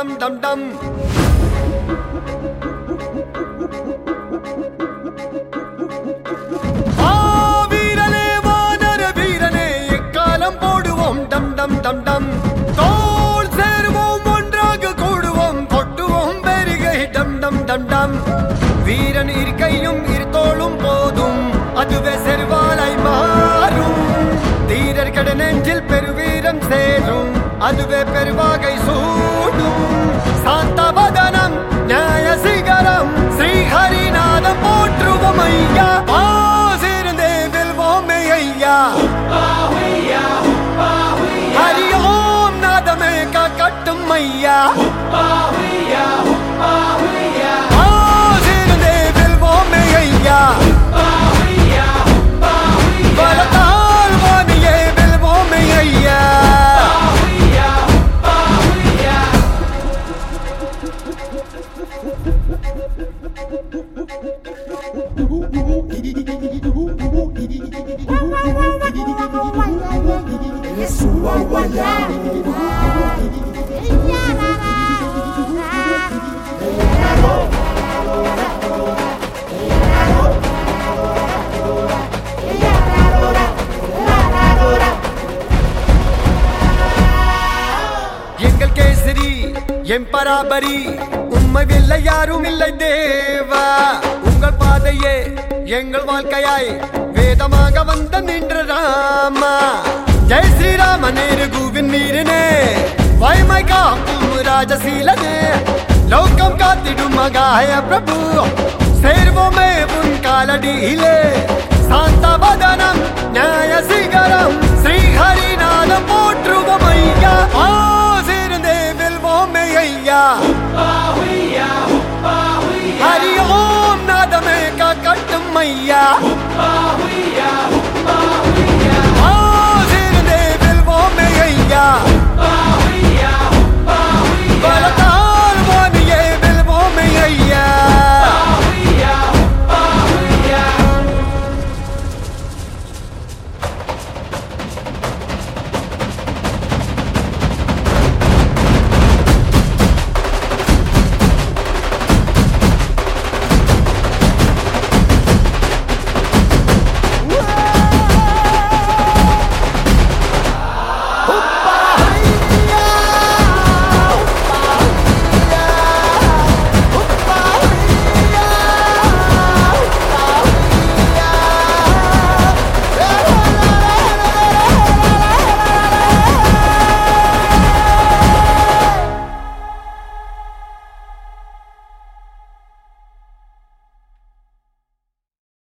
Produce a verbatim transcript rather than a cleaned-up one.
dum dum dum. Ah veerane vaanara veerane ekkalam poduvom dum dum dum dum. Tol servom ondraga koduvom pottuvom berigai dum dum dum dum. Veeran irkaiyum irtolum podum aduve servalai maarum. Theerar kadanenjil peruveeram serum aduve pervagai soodum. Santa vadanam nyaya sigaram Sri Harinadam potruvam ayya. Aasirande velvome ayya. Huppa huyya huppa huyya Hari om nadame ka kattum ayya. Huppa huyya huppa huyya Aasirande velvome ayya. Huppa huyya huppa huyya Valatal vaniye velvome ayya. எங்கள் kesari M பராபரி உம்மை வெல்ல யாரும் இல்லை தேவா. உங்கள் பாதையே எங்கள் வாழ்க்கையாய் வேதமாக வந்த நின்ற ராமா. ஜெய் ஸ்ரீராம நேருகுவின் வீரனே வாய்மை காக்கும் ராஜசீலனே. லோகம் காத்திடும் மகாய பிரபு சேர்வோமே உன் காலடியிலே. சாந்த வதனம் நியாய சிகரம் ஸ்ரீ ஹரிநாதம் போற்றுவோம் ஐயா. ஆசிர்ந்தே வெல்வோமே ஐயா. ஹரி ஓம் நாதமே காக்கட்டும் ஐயா.